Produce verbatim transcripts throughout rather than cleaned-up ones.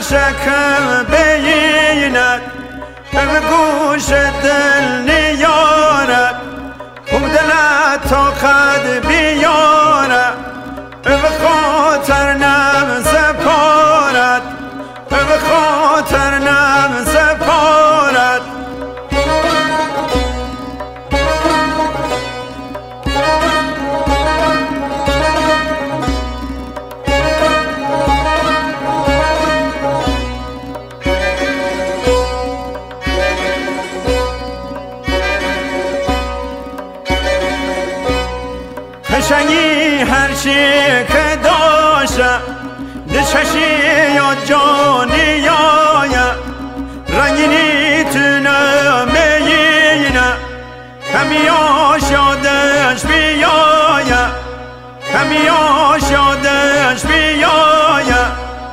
شکم بیند به گوش دل نیارد خوب دلت تا خد بیارد به خاطر نم سپارد به خاطر نم سپارد قشنگی هر چی که داشتم ده چشی یا جانی آیم رنگینی تونم میینم کمی آشادش بیایم کمی آشادش بیایم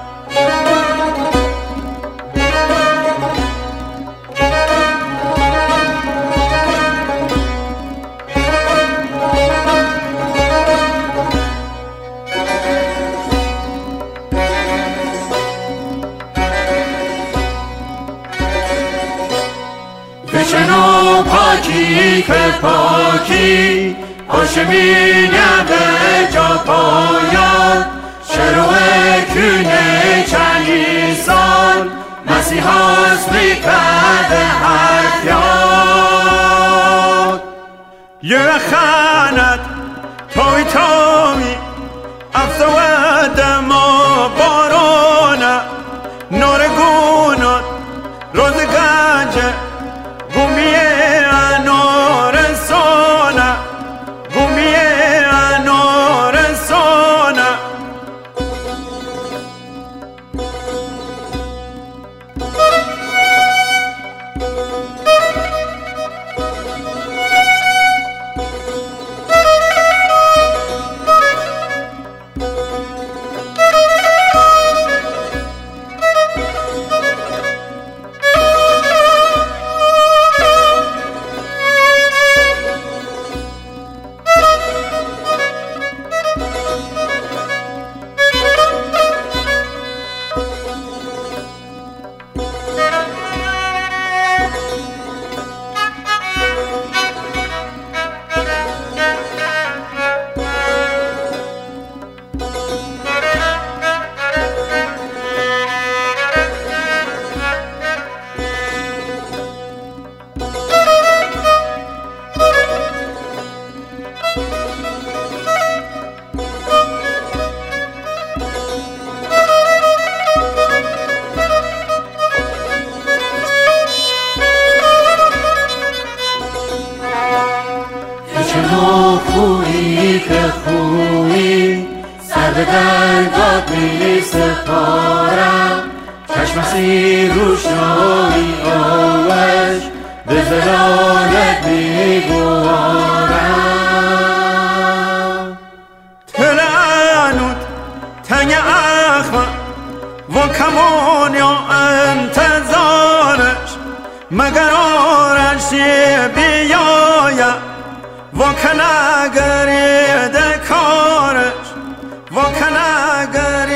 بشنو پاکی که پاکی هاشمی به جا پاید شروع کونه چندی سال مسیحاست میکرده حرف یاد یه خاند توی توی افته و دما بارونه نور گونات روز گنجه گمیه انار سانه گمیه انار سانه چنو خویی که خویی سر به درگاه می سپارم چشم سی روشنایی آوش به زلالت می گوارم تلعنود تنگ اخوان و کمان یا انتظارش مگر آرشی بیاید و کنگری ده کارش و کنگری